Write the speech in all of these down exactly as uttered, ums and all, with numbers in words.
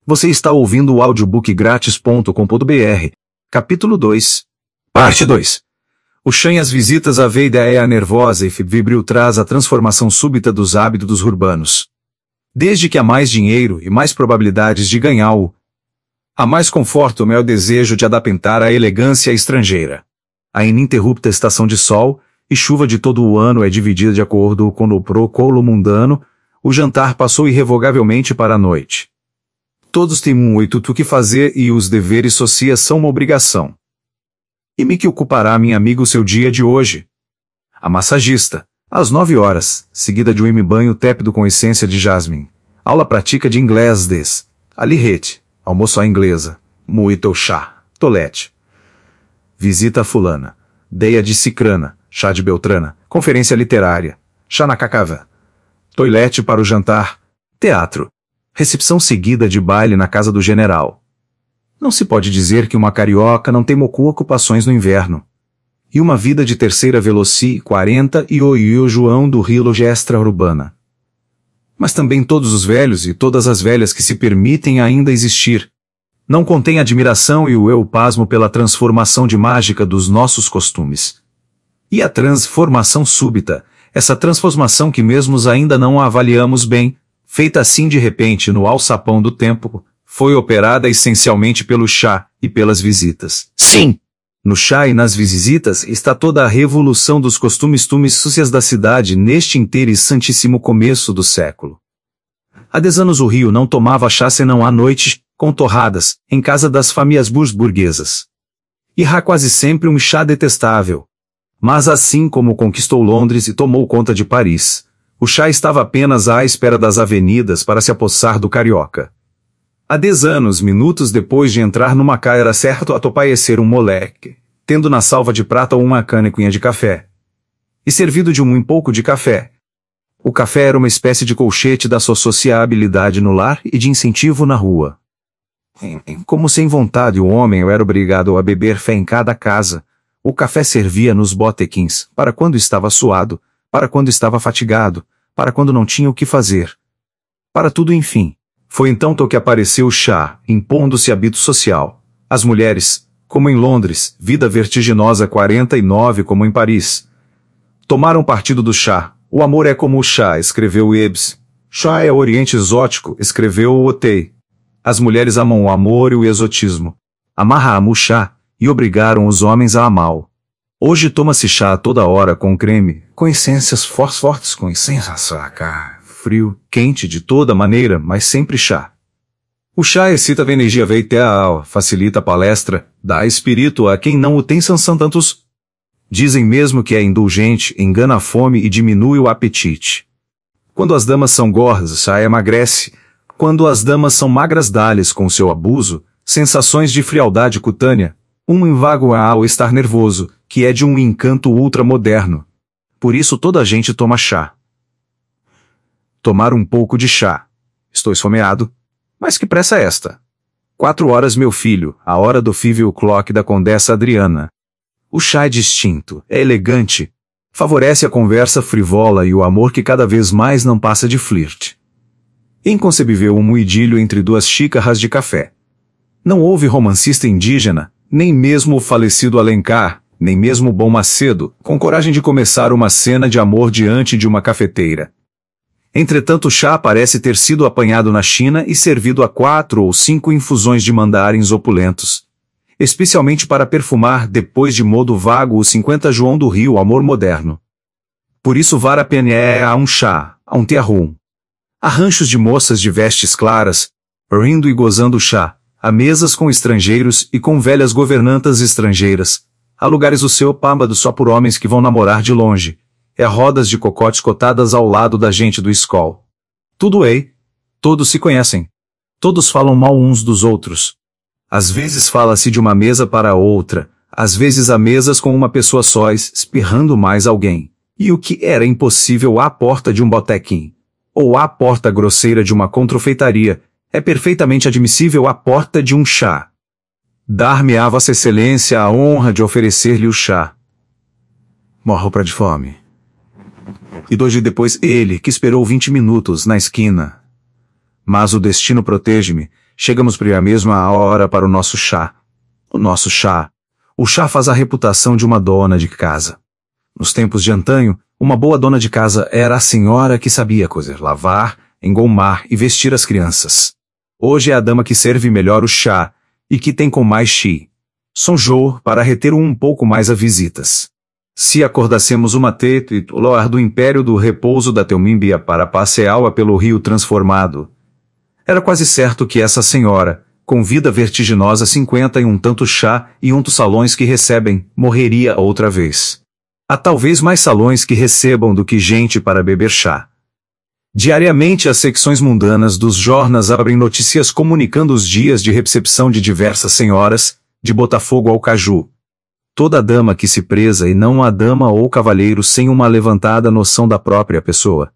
Você está ouvindo o audiobook grátis ponto com ponto br. Capítulo dois. Parte dois. O chá e as visitas à veia é a nervosa e febril traz a transformação súbita dos hábitos dos urbanos. Desde que há mais dinheiro e mais probabilidades de ganhá-o, há mais conforto é o desejo de adaptar a elegância estrangeira. A ininterrupta estação de sol e chuva de todo o ano é dividida de acordo com o protocolo mundano. O jantar passou irrevogavelmente para a noite. Todos têm muito o que fazer e os deveres sociais são uma obrigação. E me que ocupará, minha amiga, o seu dia de hoje? A massagista, às nove horas, seguida de um banho tépido com essência de jasmim. Aula prática de inglês des. Alirrete, almoço à inglesa. Muito chá, tolete. Visita a fulana. Deia de cicrana, chá de beltrana. Conferência literária. Chá na cacava. Toilete para o jantar. Teatro. Recepção seguida de baile na casa do general. Não se pode dizer que uma carioca não tem mocu ocupações no inverno. E uma vida de terceira veloci quarenta e o e o João do Rio extra urbana. Mas também todos os velhos e todas as velhas que se permitem ainda existir. Não contém admiração e o eu pasmo pela transformação de mágica dos nossos costumes. E a transformação súbita, essa transformação que mesmos ainda não a avaliamos bem, feita assim de repente no alçapão do tempo, foi operada essencialmente pelo chá e pelas visitas. Sim! No chá e nas visitas está toda a revolução dos costumes súcias da cidade neste interessantíssimo começo do século. Há dez anos o Rio não tomava chá senão à noite, com torradas, em casa das famílias burguesas. E há quase sempre um chá detestável. Mas assim como conquistou Londres e tomou conta de Paris, o chá estava apenas à espera das avenidas para se apossar do carioca. Há dez anos, minutos depois de entrar numa cá era certo atopaecer um moleque, tendo na salva de prata uma canequinha de café. E servido de um pouco de café. O café era uma espécie de colchete da sua sociabilidade no lar e de incentivo na rua. Como sem vontade o homem era obrigado a beber fé em cada casa, o café servia nos botequins, para quando estava suado, para quando estava fatigado, para quando não tinha o que fazer. Para tudo enfim. Foi então que apareceu o chá, impondo-se hábito social. As mulheres, como em Londres, vida vertiginosa quarenta e nove como em Paris. Tomaram partido do chá. O amor é como o chá, escreveu Ebbs. Chá é o oriente exótico, escreveu Otey. As mulheres amam o amor e o exotismo. Amarram o chá, e obrigaram os homens a amá-lo. Hoje toma-se chá a toda hora com creme, com essências fortes, com essência frio, quente de toda maneira, mas sempre chá. O chá excita a energia vital, facilita a palestra, dá espírito a quem não o tem são tantos. Dizem mesmo que é indulgente, engana a fome e diminui o apetite. Quando as damas são gordas, chá emagrece. Quando as damas são magras, dá-lhes com seu abuso, sensações de frialdade cutânea, um invago ao estar nervoso, que é de um encanto ultramoderno. Por isso toda a gente toma chá. Tomar um pouco de chá. Estou esfomeado. Mas que pressa é esta? Quatro horas, meu filho, a hora do five o'clock da Condessa Adriana. O chá é distinto, é elegante, favorece a conversa frivola e o amor que cada vez mais não passa de flerte. Inconcebível um idílio entre duas xícaras de café. Não houve romancista indígena, nem mesmo o falecido Alencar, nem mesmo o bom Macedo, com coragem de começar uma cena de amor diante de uma cafeteira. Entretanto o chá parece ter sido apanhado na China e servido a quatro ou cinco infusões de mandarins opulentos. Especialmente para perfumar depois de modo vago o cinquenta João do Rio amor moderno. Por isso vara a pena é a um chá, a um terrum. Há ranchos de moças de vestes claras, rindo e gozando chá. Há mesas com estrangeiros e com velhas governantas estrangeiras. Há lugares o seu pâmbado só por homens que vão namorar de longe. É rodas de cocotes cotadas ao lado da gente do escol. Tudo é. Todos se conhecem. Todos falam mal uns dos outros. Às vezes fala-se de uma mesa para outra, às vezes há mesas com uma pessoa sós, espirrando mais alguém. E o que era impossível à porta de um botequim, ou à porta grosseira de uma controfeitaria, é perfeitamente admissível à porta de um chá. Dar-me a Vossa Excelência a honra de oferecer-lhe o chá. Morro pra de fome. E dois dias depois ele, que esperou vinte minutos na esquina. Mas o destino protege-me, chegamos para a mesma hora para o nosso chá. O nosso chá. O chá faz a reputação de uma dona de casa. Nos tempos de antanho, uma boa dona de casa era a senhora que sabia cozer, lavar, engomar e vestir as crianças. Hoje é a dama que serve melhor o chá e que tem com mais chi. Sonjou para reter um pouco mais a visitas. Se acordassemos uma titular do império do repouso da Teumímbia para passeá-la pelo rio transformado, era quase certo que essa senhora, com vida vertiginosa cinquenta e um tanto chá e um salões que recebem, morreria outra vez. Há talvez mais salões que recebam do que gente para beber chá. Diariamente as secções mundanas dos jornais abrem notícias comunicando os dias de recepção de diversas senhoras, de Botafogo ao Caju. Toda dama que se preza e não a dama ou cavalheiro sem uma levantada noção da própria pessoa.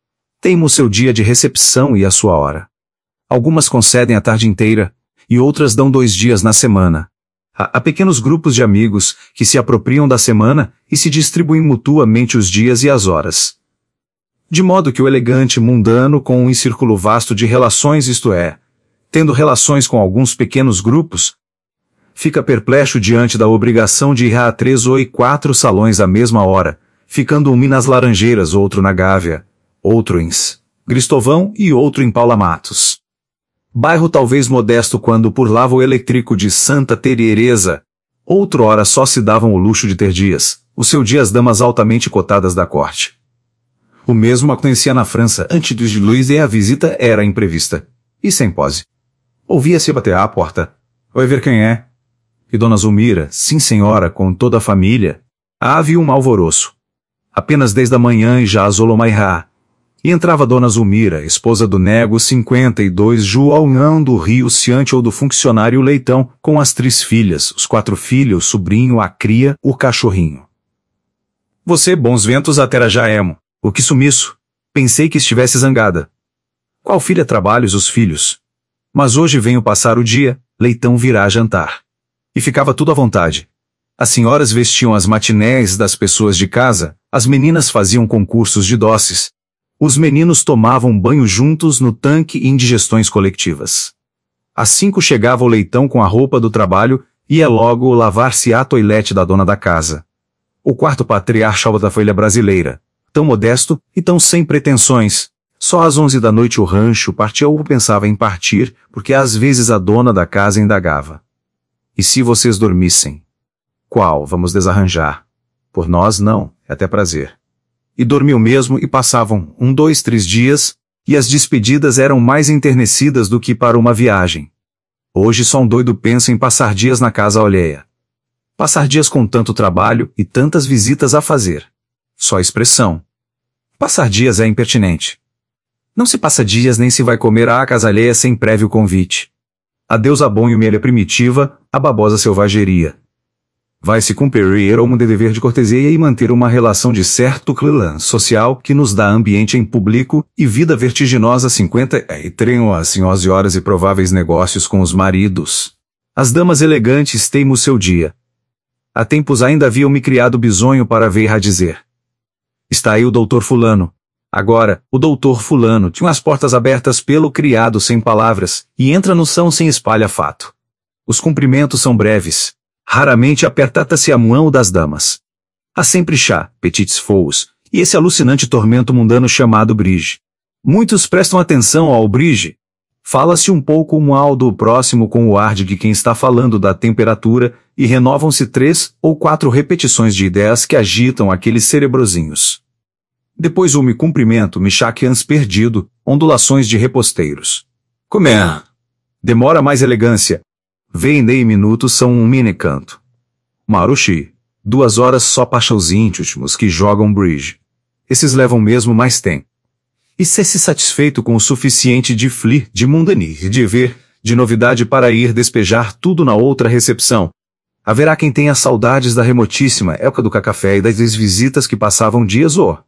Tem o seu dia de recepção e a sua hora. Algumas concedem a tarde inteira, e outras dão dois dias na semana. Há, há pequenos grupos de amigos que se apropriam da semana e se distribuem mutuamente os dias e as horas. De modo que o elegante mundano com um círculo vasto de relações, isto é, tendo relações com alguns pequenos grupos, fica perplexo diante da obrigação de ir a três ou quatro salões à mesma hora, ficando um nas Laranjeiras, outro na Gávea, outro em Cristovão e outro em Paula Matos. Bairro talvez modesto quando por lá o elétrico de Santa Teresa, outrora só se davam o luxo de ter dias, o seu dia as damas altamente cotadas da corte. O mesmo acontecia na França antes de Luís e a visita era imprevista, e sem pose. Ouvia-se bater à porta. Oi, ver quem é? E Dona Zulmira, sim senhora, com toda a família. Havia um alvoroço. Apenas desde a manhã e já a Zolomairá. E entrava Dona Zulmira, esposa do nego cinquenta e dois João do Rio Ciante ou do funcionário Leitão, com as três filhas, os quatro filhos, o sobrinho, a cria, o cachorrinho. Você, bons ventos, até já emo. O que sumiço? Pensei que estivesse zangada. Qual filha trabalhos os filhos? Mas hoje venho passar o dia, Leitão virá jantar. E ficava tudo à vontade. As senhoras vestiam as matinés das pessoas de casa, as meninas faziam concursos de doces. Os meninos tomavam banho juntos no tanque e indigestões colectivas. Às cinco chegava o Leitão com a roupa do trabalho e ia logo lavar-se à toilette da dona da casa. O quarto patriarcal da família brasileira, tão modesto e tão sem pretensões. Só às onze da noite o rancho partia ou pensava em partir, porque às vezes a dona da casa indagava. E se vocês dormissem? Qual vamos desarranjar? Por nós não, é até prazer. E dormiam mesmo e passavam um, dois, três dias, e as despedidas eram mais enternecidas do que para uma viagem. Hoje só um doido pensa em passar dias na casa alheia. Passar dias com tanto trabalho e tantas visitas a fazer. Só expressão. Passar dias é impertinente. Não se passa dias nem se vai comer à casa alheia sem prévio convite. Adeus a bonho-melha primitiva, a babosa selvageria. Vai-se cumprir um dever de cortesia e manter uma relação de certo clã social que nos dá ambiente em público e vida vertiginosa cinquenta e treinam assim onze horas e prováveis negócios com os maridos. As damas elegantes têm o seu dia. Há tempos ainda haviam me criado bisonho para ver a dizer. Está aí o doutor fulano. Agora, o doutor fulano tinha as portas abertas pelo criado sem palavras, e entra no são sem espalha-fato. Os cumprimentos são breves. Raramente aperta-se a mão das damas. Há sempre chá, petites fous, e esse alucinante tormento mundano chamado brige. Muitos prestam atenção ao brige. Fala-se um pouco mal do próximo com o ar de quem está falando da temperatura, e renovam-se três ou quatro repetições de ideias que agitam aqueles cerebrozinhos. Depois o me cumprimento, me chaqueans perdido, ondulações de reposteiros. Como é? Demora mais elegância. Vem nem minutos são um mini canto. Marushi. Duas horas só para os íntimos que jogam bridge. Esses levam mesmo mais tempo. E se se satisfeito com o suficiente de flir, de mundanir, de ver, de novidade para ir despejar tudo na outra recepção. Haverá quem tenha saudades da remotíssima época do café e das visitas que passavam dias ou...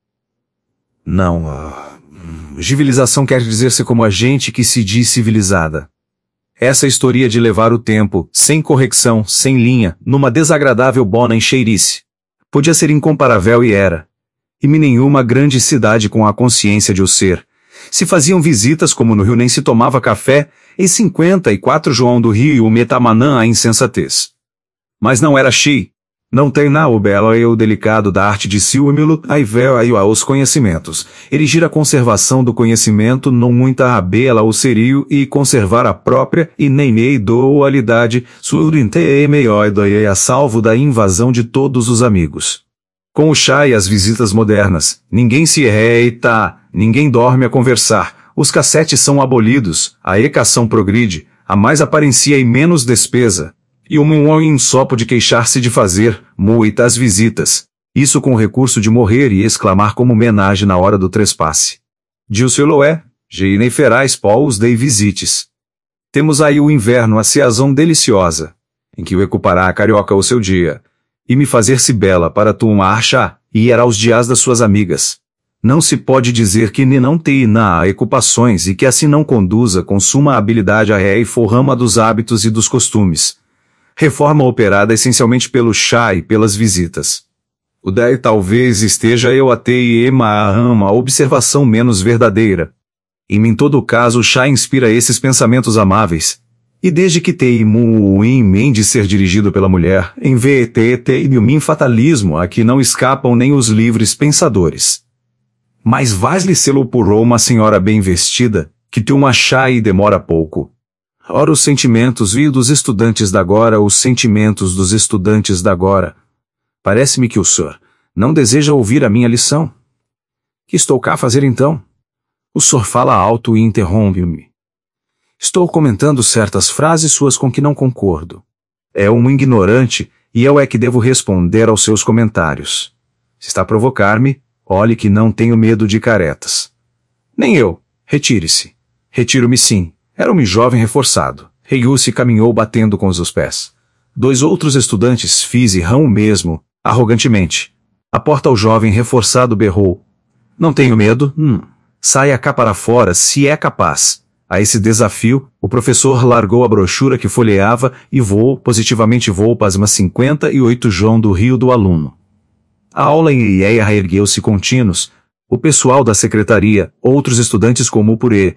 Não, uh, civilização quer dizer-se como a gente que se diz civilizada. Essa história de levar o tempo, sem correção, sem linha, numa desagradável bona encheirice. Podia ser incomparável e era. E me nenhuma grande cidade com a consciência de o ser, Se faziam visitas como no Rio nem se tomava café, e cinquenta e quatro João do Rio Metamanã a insensatez. Mas não era Xi. Não tem na o belo e o delicado da arte de Silmilo, a ivel a os conhecimentos, erigir a conservação do conhecimento não muita abela o serio e conservar a própria e nem nem dualidade, surinte e meioidoie a salvo da invasão de todos os amigos. Com o chá e as visitas modernas, ninguém se reita, ninguém dorme a conversar, os cassetes são abolidos, a ecação progride, a mais aparência e menos despesa. E o um insopo de queixar-se de fazer muitas visitas. Isso com o recurso de morrer e exclamar como homenagem na hora do trespasse. Dilceloé, geinei ferais pós dei visites. Temos aí o inverno a seazão deliciosa, em que o ecupará a carioca o seu dia, e me fazer-se bela para tu uma archa, e ir aos dias das suas amigas. Não se pode dizer que ne não tenha na ecupações e que assim não conduza com suma habilidade a ré e forrama dos hábitos e dos costumes. Reforma operada essencialmente pelo chá e pelas visitas. O daí talvez esteja eu atei ema a ama a observação menos verdadeira. Em mim todo caso o chá inspira esses pensamentos amáveis. E desde que teimu em mente ser dirigido pela mulher, em vet teimum fatalismo a que não escapam nem os livres pensadores. Mas vais-lhe sê-lo por uma senhora bem vestida, que te uma chá e demora pouco. Ora os sentimentos vi dos estudantes d'agora, os sentimentos dos estudantes d'agora. Parece-me que o senhor não deseja ouvir a minha lição. Que estou cá a fazer então? O senhor fala alto e interrompe-me. Estou comentando certas frases suas com que não concordo. É um ignorante, e eu é que devo responder aos seus comentários. Se está a provocar-me, olhe que não tenho medo de caretas. Nem eu. Retire-se. Retiro-me sim. Era um jovem reforçado. Reiu-se caminhou batendo com os pés. Dois outros estudantes fizeram o mesmo, arrogantemente. A porta ao jovem reforçado berrou. Não tenho medo? Hum. Saia cá para fora se é capaz. A esse desafio, o professor largou a brochura que folheava e voou, positivamente voou pasma cinquenta e oito João do Rio do aluno. A aula em Ieia ergueu-se contínuos. O pessoal da secretaria, outros estudantes como o Purê,